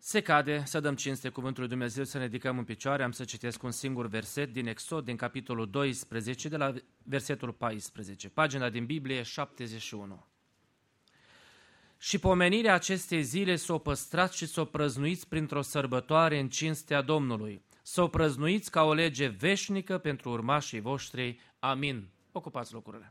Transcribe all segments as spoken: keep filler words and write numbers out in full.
Se cade să dăm cinste cuvântului Dumnezeu, să ne ridicăm în picioare. Am să citesc un singur verset din Exod, din capitolul doisprezece, de la versetul paisprezece, pagina din Biblie șaptezeci și unu. Și pomenirea acestei zile s-o păstrați și s-o prăznuiți printr-o sărbătoare în cinstea Domnului. S-o prăznuiți ca o lege veșnică pentru urmașii voștri. Amin. Ocupați locurile.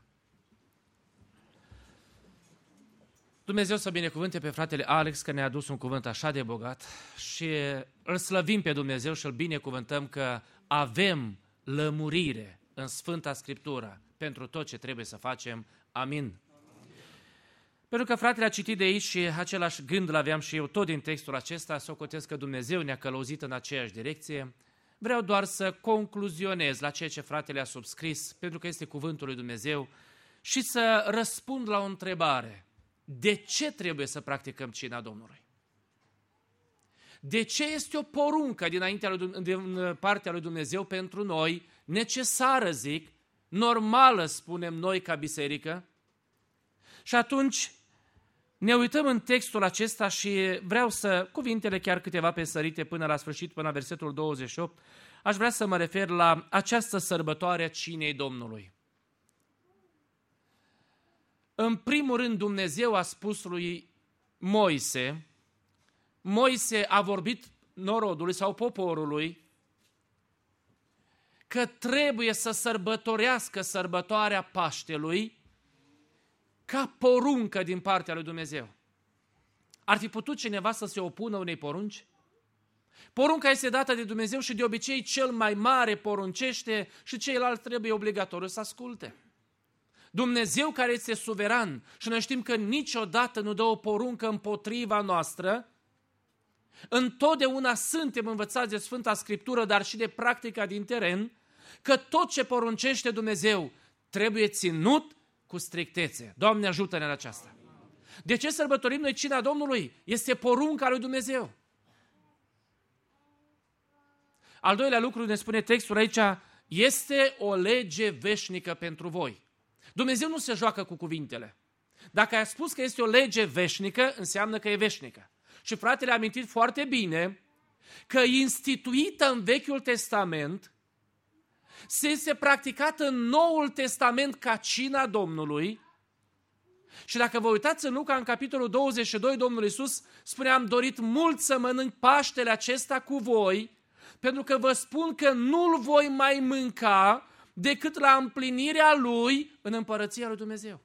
Dumnezeu să binecuvânte pe fratele Alex că ne-a adus un cuvânt așa de bogat și îl slăvim pe Dumnezeu și îl binecuvântăm că avem lămurire în Sfânta Scriptură pentru tot ce trebuie să facem. Amin. Pentru că fratele a citit de aici și același gând l-aveam și eu tot din textul acesta, socotesc că Dumnezeu ne-a călăuzit în aceeași direcție. Vreau doar să concluzionez la ceea ce fratele a subscris, pentru că este cuvântul lui Dumnezeu, și să răspund la o întrebare. De ce trebuie să practicăm cina Domnului? De ce este o poruncă dinaintea lui, din partea lui Dumnezeu pentru noi, necesară, zic, normală, spunem noi ca biserică? Și atunci ne uităm în textul acesta și vreau să, cuvintele chiar câteva pe sărite până la sfârșit, până la versetul douăzeci și opt, aș vrea să mă refer la această sărbătoare a cinei Domnului. În primul rând, Dumnezeu a spus lui Moise, Moise a vorbit norodului sau poporului că trebuie să sărbătorească sărbătoarea Paștelui ca poruncă din partea lui Dumnezeu. Ar fi putut cineva să se opună unei porunci? Porunca este dată de Dumnezeu și de obicei cel mai mare poruncește și ceilalți trebuie obligatoriu să asculte. Dumnezeu care este suveran și noi știm că niciodată nu dă o poruncă împotriva noastră, întotdeauna suntem învățați de Sfânta Scriptură, dar și de practica din teren, că tot ce poruncește Dumnezeu trebuie ținut cu strictețe. Doamne, ajută-ne în aceasta. De ce sărbătorim noi cina Domnului? Este porunca lui Dumnezeu. Al doilea lucru, ne spune textul aici, este o lege veșnică pentru voi. Dumnezeu nu se joacă cu cuvintele. Dacă a spus că este o lege veșnică, înseamnă că e veșnică. Și fratele a amintit foarte bine că instituită în Vechiul Testament, se este practicată în Noul Testament ca cina Domnului. Și dacă vă uitați în Luca, în capitolul douăzeci și doi, Domnul Iisus spune, am dorit mult să mănânc Paștele acesta cu voi, pentru că vă spun că nu-l voi mai mânca decât la împlinirea lui în împărăția lui Dumnezeu.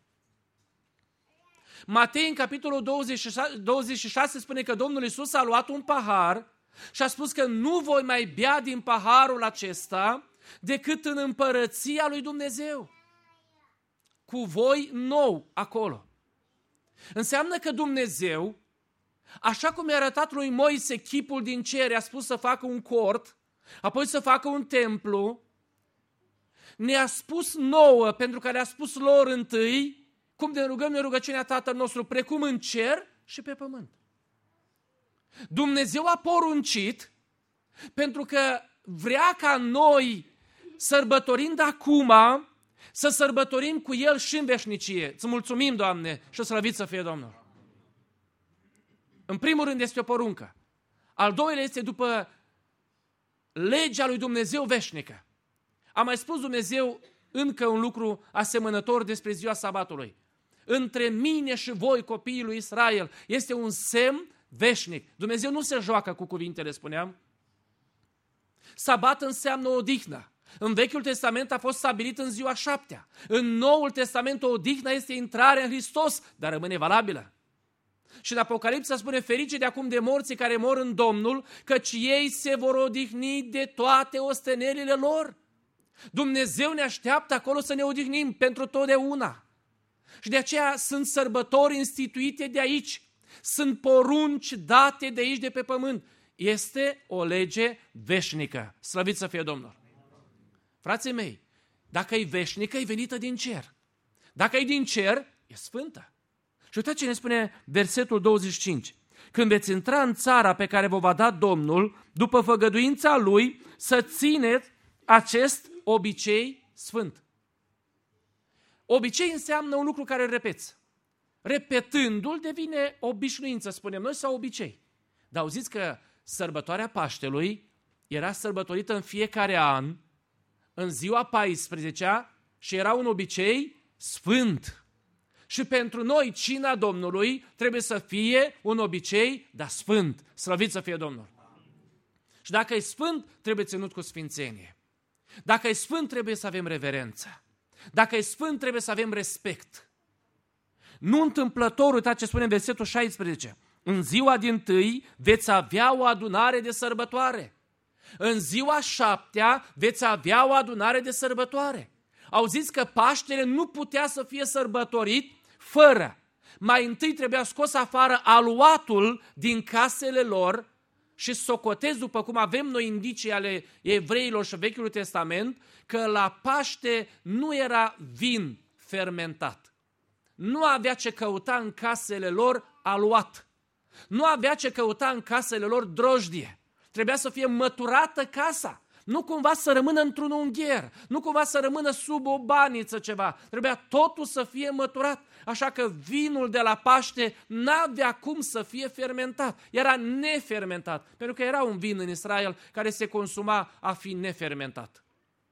Matei, în capitolul douăzeci și șase, spune că Domnul Iisus a luat un pahar și a spus că nu voi mai bea din paharul acesta decât în împărăția lui Dumnezeu. Cu voi nou acolo. Înseamnă că Dumnezeu, așa cum i-a arătat lui Moise chipul din cer, a spus să facă un cort, apoi să facă un templu, ne-a spus nouă, pentru că le-a spus lor întâi, cum ne rugăm în rugăciunea Tatăl nostru, precum în cer și pe pământ. Dumnezeu a poruncit, pentru că vrea ca noi, sărbătorind acum, să sărbătorim cu El și în veșnicie. Îți mulțumim, Doamne, și slăvit să fie Domnul. În primul rând este o poruncă. Al doilea este după legea lui Dumnezeu veșnică. A mai spus Dumnezeu încă un lucru asemănător despre ziua sabatului. Între mine și voi, copiii lui Israel, este un semn veșnic. Dumnezeu nu se joacă cu cuvintele, spuneam. Sabat înseamnă odihnă. În Vechiul Testament a fost stabilit în ziua șaptea. În Noul Testament o odihnă este intrarea în Hristos, dar rămâne valabilă. Și în Apocalipsa spune, ferice de acum de morții care mor în Domnul, căci ei se vor odihni de toate ostenelile lor. Dumnezeu ne așteaptă acolo să ne odihnim pentru totdeauna. Și de aceea sunt sărbători instituite de aici. Sunt porunci date de aici, de pe pământ. Este o lege veșnică. Slăvit să fie Domnul. Frații mei, dacă e veșnică, e venită din cer. Dacă e din cer, e sfântă. Și uitați ce ne spune versetul douăzeci și cinci. Când veți intra în țara pe care vă va da Domnul, după făgăduința Lui, să țineți acest obicei sfânt. Obicei înseamnă un lucru care îl repeți. Repetându-l devine obișnuință, spunem noi, sau obicei. Dar auziți că sărbătoarea Paștelui era sărbătorită în fiecare an, în ziua paisprezecea, și era un obicei sfânt. Și pentru noi, cina Domnului trebuie să fie un obicei, dar sfânt. Slăvit să fie Domnul. Și dacă e sfânt, trebuie ținut cu sfințenie. Dacă e sfânt, trebuie să avem reverență. Dacă e sfânt, trebuie să avem respect. Nu întâmplător, uitați ce spune în versetul șaisprezece. În ziua dintâi veți avea o adunare de sărbătoare. În ziua șaptea veți avea o adunare de sărbătoare. Auziți că Paștele nu putea să fie sărbătorit fără. Mai întâi trebuia scos afară aluatul din casele lor și socotez, după cum avem noi indicii ale evreilor și Vechiul Testament, că la Paște nu era vin fermentat. Nu avea ce căuta în casele lor aluat. Nu avea ce căuta în casele lor drojdie. Trebuia să fie măturată casa. Nu cumva să rămână într-un ungher, nu cumva să rămână sub o baniță ceva. Trebuia totul să fie măturat. Așa că vinul de la Paște n-avea cum să fie fermentat. Era nefermentat, pentru că era un vin în Israel care se consuma a fi nefermentat.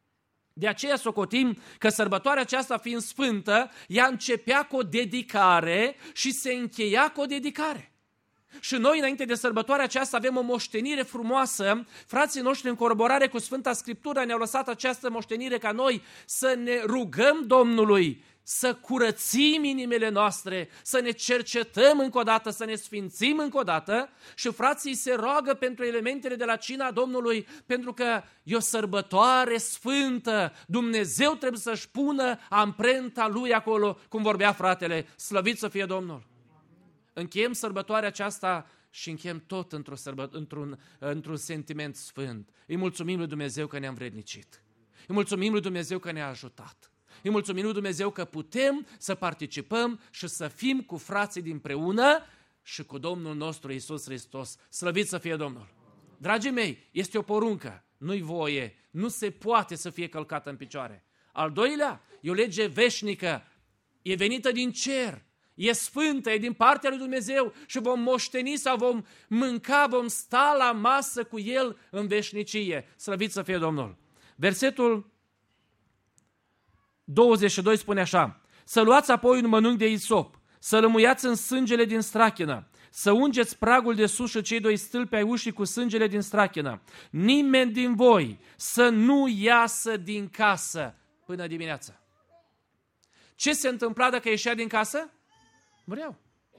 De aceea socotim că sărbătoarea aceasta fiind sfântă, ea începea cu o dedicare și se încheia cu o dedicare. Și noi, înainte de sărbătoarea aceasta, avem o moștenire frumoasă. Frații noștri, în coroborare cu Sfânta Scriptură, ne-au lăsat această moștenire ca noi să ne rugăm Domnului, să curățim inimile noastre, să ne cercetăm încă o dată, să ne sfințim încă o dată. Și frații se roagă pentru elementele de la cina Domnului, pentru că e o sărbătoare sfântă. Dumnezeu trebuie să-și pună amprenta Lui acolo, cum vorbea fratele. Slăvit să fie Domnul! Încheiem sărbătoarea aceasta și încheiem tot într-o sărbă, într-un, într-un sentiment sfânt. Îi mulțumim lui Dumnezeu că ne-a învrednicit. Îi mulțumim lui Dumnezeu că ne-a ajutat. Îi mulțumim lui Dumnezeu că putem să participăm și să fim cu frații dinpreună și cu Domnul nostru Iisus Hristos. Slăvit să fie Domnul! Dragii mei, este o poruncă, nu-i voie, nu se poate să fie călcată în picioare. Al doilea, e o lege veșnică, e venită din cer. E sfântă, e din partea lui Dumnezeu și vom moșteni sau vom mânca, vom sta la masă cu El în veșnicie. Slăvit să fie Domnul! Versetul douăzeci și doi spune așa: să luați apoi un mănânc de isop, să lămuiați în sângele din strachină, să ungeți pragul de sus și cei doi stâlpi ai ușii cu sângele din strachină. Nimeni din voi să nu iasă din casă până dimineața. Ce se întâmpla dacă ieșea din casă? Mureau.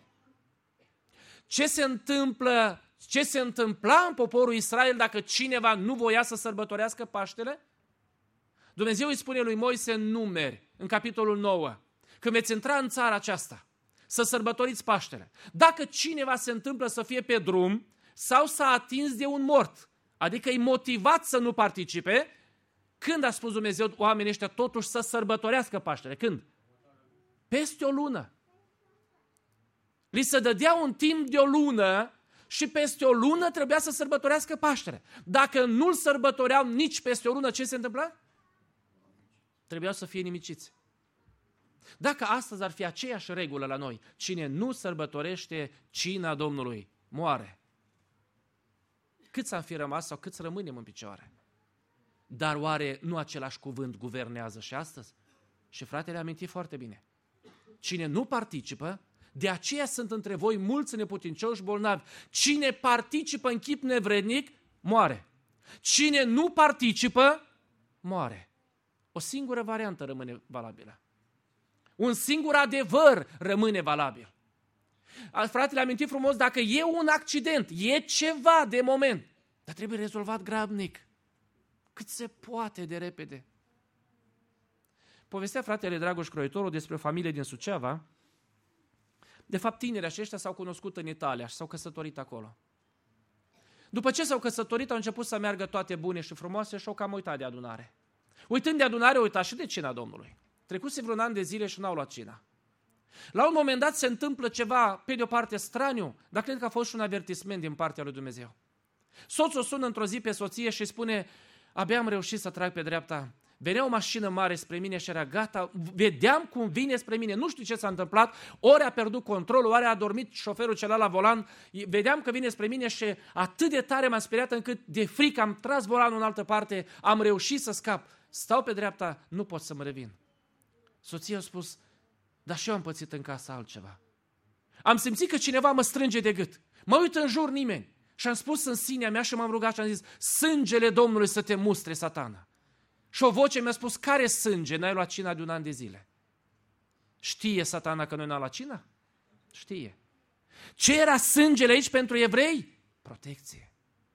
Ce se întâmplă, ce se întâmpla în poporul Israel dacă cineva nu voia să sărbătorească Paștele? Dumnezeu îi spune lui Moise în Numeri, în capitolul nouă, când veți intra în țara aceasta, să sărbătoriți Paștele. Dacă cineva se întâmplă să fie pe drum sau s-a atins de un mort, adică e motivat să nu participe, când a spus Dumnezeu oamenii ăștia totuși să sărbătorească Paștele? Când? Peste o lună. Li se dădea un timp de o lună și peste o lună trebuia să sărbătorească Paștele. Dacă nu-l sărbătoreau nici peste o lună, ce se întâmpla? Trebuiau să fie nimiciți. Dacă astăzi ar fi aceeași regulă la noi, cine nu sărbătorește cina Domnului, moare. Câți am fi rămas sau câți rămânem în picioare? Dar oare nu același cuvânt guvernează și astăzi? Și fratele a amintit foarte bine. Cine nu participă, de aceea sunt între voi mulți neputincioși bolnavi. Cine participă în chip nevrednic, moare. Cine nu participă, moare. O singură variantă rămâne valabilă. Un singur adevăr rămâne valabil. Fratele a amintit frumos, dacă e un accident, e ceva de moment, dar trebuie rezolvat grabnic. Cât se poate de repede. Povestea fratele Dragoș Croitorul despre o familie din Suceava. De fapt, tinerii aceștia s-au cunoscut în Italia și s-au căsătorit acolo. După ce s-au căsătorit, au început să meargă toate bune și frumoase și au cam uitat de adunare. Uitând de adunare, au uitat și de cina Domnului. Trecuse vreun an de zile și n-au luat cina. La un moment dat se întâmplă ceva, pe de o parte straniu, dar cred că a fost și un avertisment din partea lui Dumnezeu. Soțul sună într-o zi pe soție și spune: abia am reușit să trag pe dreapta. Venea o mașină mare spre mine și era gata, vedeam cum vine spre mine, nu știu ce s-a întâmplat, ori a pierdut controlul, ori a dormit șoferul celălalt la volan, vedeam că vine spre mine și atât de tare m-am speriat încât de frică am tras volanul în altă parte, am reușit să scap, stau pe dreapta, nu pot să mă revin. Soția a spus, dar și eu am pățit în casă altceva. Am simțit că cineva mă strânge de gât, mă uit în jur nimeni și am spus în sinea mea și m-am rugat și am zis, sângele Domnului să te mustre, Satana. Și o voce mi-a spus, care sânge? N-ai luat cina de un an de zile. Știe Satana că noi n-am luat cina? Știe. Ce era sângele aici pentru evrei? Protecție.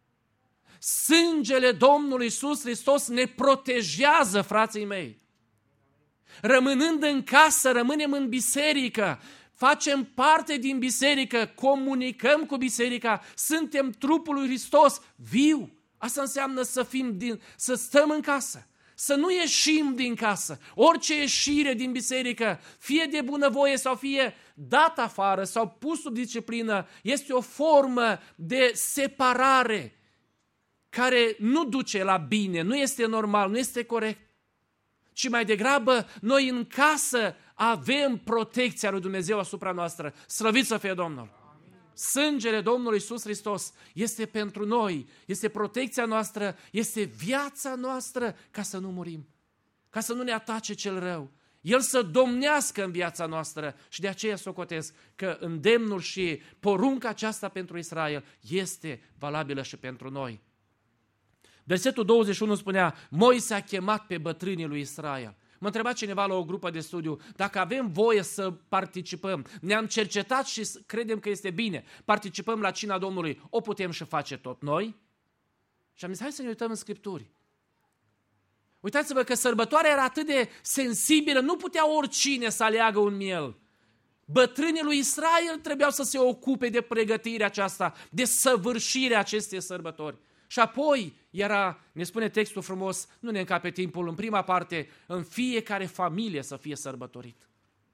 Sângele Domnului Iisus Hristos ne protejează, frații mei. Rămânând în casă, rămânem în biserică, facem parte din biserică, comunicăm cu biserica, suntem trupul lui Hristos viu. Asta înseamnă să fim din, să stăm în casă. Să nu ieșim din casă. Orice ieșire din biserică, fie de bunăvoie sau fie dat afară sau pus sub disciplină, este o formă de separare care nu duce la bine, nu este normal, nu este corect. Ci mai degrabă, noi în casă avem protecția lui Dumnezeu asupra noastră. Slăvit să fie Domnul! Sângele Domnului Iisus Hristos este pentru noi, este protecția noastră, este viața noastră ca să nu murim, ca să nu ne atace cel rău. El să domnească în viața noastră și de aceea socotesc că îndemnul și porunca aceasta pentru Israel este valabilă și pentru noi. Versetul douăzeci și unu spunea, Moise a chemat pe bătrânii lui Israel. Mă întreba cineva la o grupă de studiu, dacă avem voie să participăm, ne-am cercetat și credem că este bine, participăm la cina Domnului, o putem și face tot noi? Și am zis, hai să ne uităm în Scripturi. Uitați-vă că sărbătoarea era atât de sensibilă, nu putea oricine să aleagă un miel. Bătrânii lui Israel trebuiau să se ocupe de pregătirea aceasta, de săvârșirea acestei sărbători. Și apoi era, ne spune textul frumos, nu ne încape timpul în prima parte, în fiecare familie să fie sărbătorit.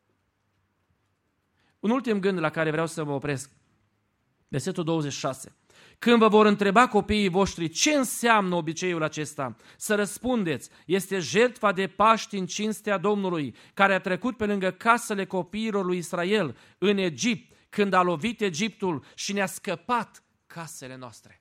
Un ultim gând la care vreau să mă opresc, versetul douăzeci și șase. Când vă vor întreba copiii voștri ce înseamnă obiceiul acesta, să răspundeți, este jertfa de Paști în cinstea Domnului, care a trecut pe lângă casele copiilor lui Israel în Egipt, când a lovit Egiptul și ne-a scăpat casele noastre.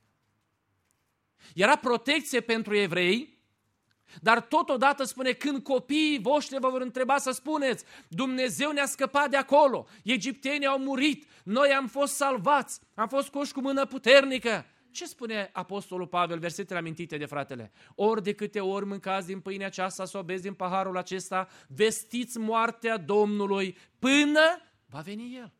Era protecție pentru evrei, dar totodată spune, când copiii voștri vă vor întreba să spuneți, Dumnezeu ne-a scăpat de acolo, egiptenii au murit, noi am fost salvați, am fost scoși cu mână puternică. Ce spune Apostolul Pavel, versetele amintite de fratele? Ori de câte ori mâncați din pâinea aceasta sau beți din paharul acesta, vestiți moartea Domnului până va veni El.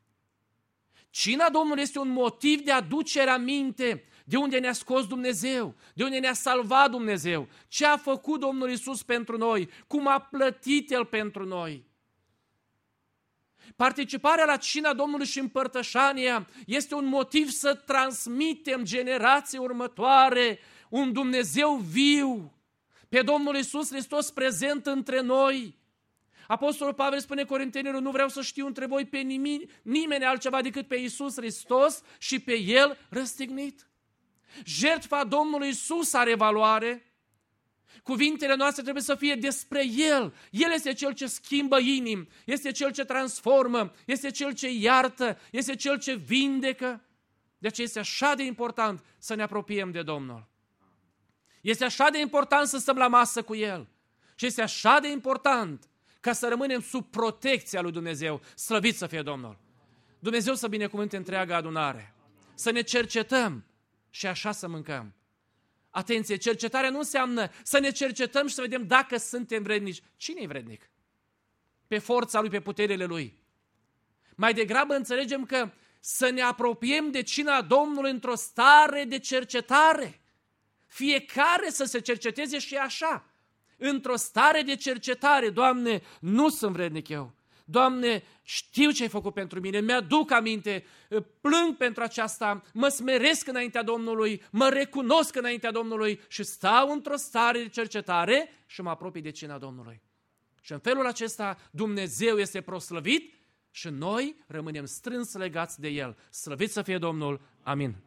Cina Domnului este un motiv de aducere aminte de unde ne-a scos Dumnezeu, de unde ne-a salvat Dumnezeu, ce a făcut Domnul Iisus pentru noi, cum a plătit El pentru noi. Participarea la cina Domnului și împărtășania este un motiv să transmitem generații următoare un Dumnezeu viu, pe Domnul Iisus Hristos prezent între noi. Apostolul Pavel spune Corintenilor, nu vreau să știu între voi pe nimeni, nimeni altceva decât pe Iisus Hristos și pe El răstignit. Jertfa Domnului Iisus are valoare. Cuvintele noastre trebuie să fie despre El. El este Cel ce schimbă inimi, este Cel ce transformă, este Cel ce iartă, este Cel ce vindecă. De aceea este așa de important să ne apropiem de Domnul. Este așa de important să stăm la masă cu El. Și este așa de important ca să rămânem sub protecția lui Dumnezeu. Slăvit să fie Domnul! Dumnezeu să binecuvânte întreaga adunare. Să ne cercetăm și așa să mâncăm. Atenție, cercetarea nu înseamnă să ne cercetăm și să vedem dacă suntem vrednici. Cine e vrednic? Pe forța Lui, pe puterile Lui. Mai degrabă înțelegem că să ne apropiem de cina Domnului într-o stare de cercetare. Fiecare să se cerceteze și așa. Într-o stare de cercetare, Doamne, nu sunt vrednic eu. Doamne, știu ce ai făcut pentru mine, mi-aduc aminte, plâng pentru aceasta, mă smeresc înaintea Domnului, mă recunosc înaintea Domnului și stau într-o stare de cercetare și mă apropii de cina Domnului. Și în felul acesta Dumnezeu este proslăvit și noi rămânem strâns legați de El. Slăvit să fie Domnul! Amin.